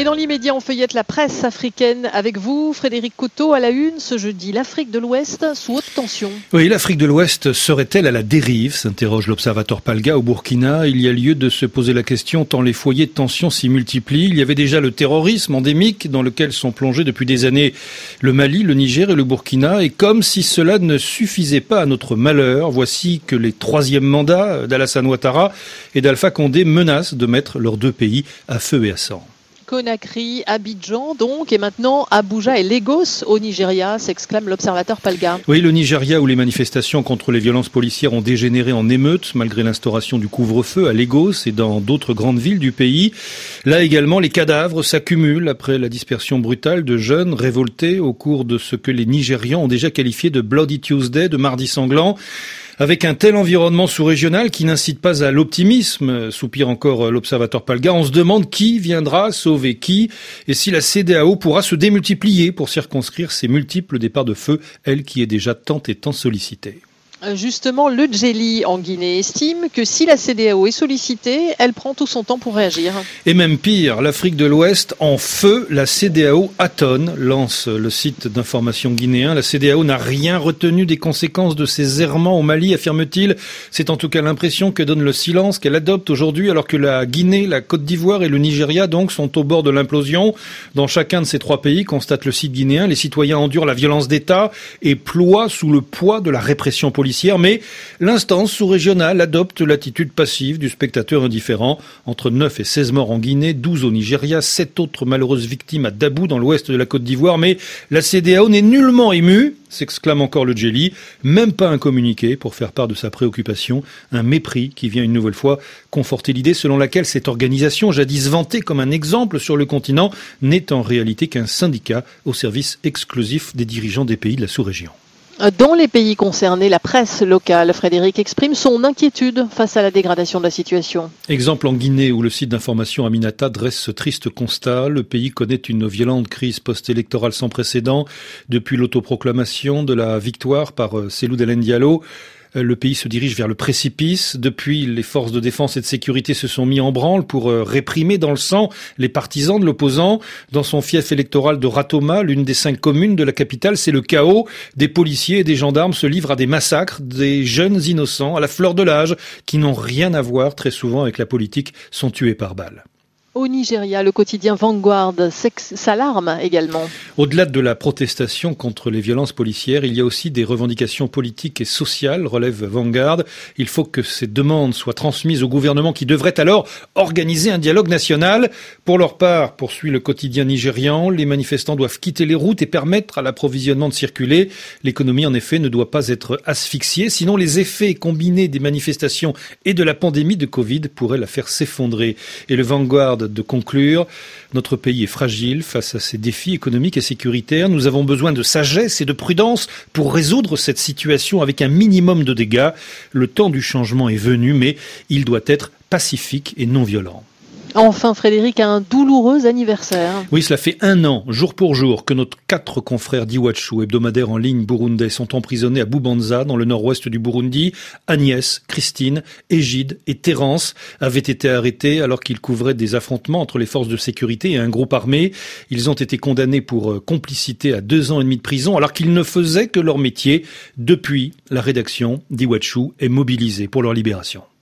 Et dans l'immédiat, on feuillette la presse africaine avec vous, Frédéric Coteau, à la une ce jeudi. L'Afrique de l'Ouest sous haute tension. Oui, l'Afrique de l'Ouest serait-elle à la dérive, s'interroge l'Observateur Palga au Burkina. Il y a lieu de se poser la question tant les foyers de tension s'y multiplient. Il y avait déjà le terrorisme endémique dans lequel sont plongés depuis des années le Mali, le Niger et le Burkina. Et comme si cela ne suffisait pas à notre malheur, voici que les troisièmes mandats d'Alassane Ouattara et d'Alpha Condé menacent de mettre leurs deux pays à feu et à sang. Conakry, Abidjan donc, et maintenant Abuja et Lagos au Nigeria, s'exclame l'Observateur Palga. Oui, le Nigeria où les manifestations contre les violences policières ont dégénéré en émeutes malgré l'instauration du couvre-feu à Lagos et dans d'autres grandes villes du pays. Là également, les cadavres s'accumulent après la dispersion brutale de jeunes révoltés au cours de ce que les Nigérians ont déjà qualifié de Bloody Tuesday, de mardi sanglant. Avec un tel environnement sous-régional qui n'incite pas à l'optimisme, soupire encore l'Observateur Palga, on se demande qui viendra sauver qui et si la CEDEAO pourra se démultiplier pour circonscrire ces multiples départs de feu, elle qui est déjà tant et tant sollicitée. Justement, le Djeli en Guinée estime que si la CEDEAO est sollicitée, elle prend tout son temps pour réagir. Et même pire, l'Afrique de l'Ouest en feu, la CEDEAO atone, lance le site d'information guinéen. La CEDEAO n'a rien retenu des conséquences de ses errements au Mali, affirme-t-il. C'est en tout cas l'impression que donne le silence qu'elle adopte aujourd'hui, alors que la Guinée, la Côte d'Ivoire et le Nigeria donc sont au bord de l'implosion. Dans chacun de ces trois pays, constate le site guinéen, les citoyens endurent la violence d'État et ploient sous le poids de la répression policière. Mais l'instance sous-régionale adopte l'attitude passive du spectateur indifférent. Entre 9 et 16 morts en Guinée, 12 au Nigeria, 7 autres malheureuses victimes à Dabou dans l'ouest de la Côte d'Ivoire. Mais la CEDEAO n'est nullement émue, s'exclame encore le Djeli. Même pas un communiqué pour faire part de sa préoccupation. Un mépris qui vient une nouvelle fois conforter l'idée selon laquelle cette organisation, jadis vantée comme un exemple sur le continent, n'est en réalité qu'un syndicat au service exclusif des dirigeants des pays de la sous-région. Dans les pays concernés, la presse locale, Frédéric, exprime son inquiétude face à la dégradation de la situation. Exemple en Guinée où le site d'information Aminata dresse ce triste constat. Le pays connaît une violente crise post-électorale sans précédent depuis l'autoproclamation de la victoire par Cellou Dalein Diallo. Le pays se dirige vers le précipice. Depuis, les forces de défense et de sécurité se sont mis en branle pour réprimer dans le sang les partisans de l'opposant. Dans son fief électoral de Ratoma, l'une des 5 communes de la capitale, c'est le chaos. Des policiers et des gendarmes se livrent à des massacres. Des jeunes innocents, à la fleur de l'âge, qui n'ont rien à voir très souvent avec la politique, sont tués par balles. Au Nigeria, le quotidien Vanguard s'alarme également. Au-delà de la protestation contre les violences policières, il y a aussi des revendications politiques et sociales, relève Vanguard. Il faut que ces demandes soient transmises au gouvernement qui devrait alors organiser un dialogue national. Pour leur part, poursuit le quotidien nigérian, les manifestants doivent quitter les routes et permettre à l'approvisionnement de circuler. L'économie, en effet, ne doit pas être asphyxiée, sinon les effets combinés des manifestations et de la pandémie de Covid pourraient la faire s'effondrer. Et le Vanguard de conclure, notre pays est fragile face à ces défis économiques et sécuritaires. Nous avons besoin de sagesse et de prudence pour résoudre cette situation avec un minimum de dégâts. Le temps du changement est venu, mais il doit être pacifique et non violent. Enfin, Frédéric, un douloureux anniversaire. Oui, cela fait 1 an, jour pour jour, que nos 4 confrères d'Iwachu, hebdomadaire en ligne burundais, sont emprisonnés à Bubanza, dans le nord-ouest du Burundi. Agnès, Christine, Égide et Terence avaient été arrêtés alors qu'ils couvraient des affrontements entre les forces de sécurité et un groupe armé. Ils ont été condamnés pour complicité à 2 ans et demi de prison alors qu'ils ne faisaient que leur métier. Depuis, la rédaction d'Iwachu est mobilisée pour leur libération.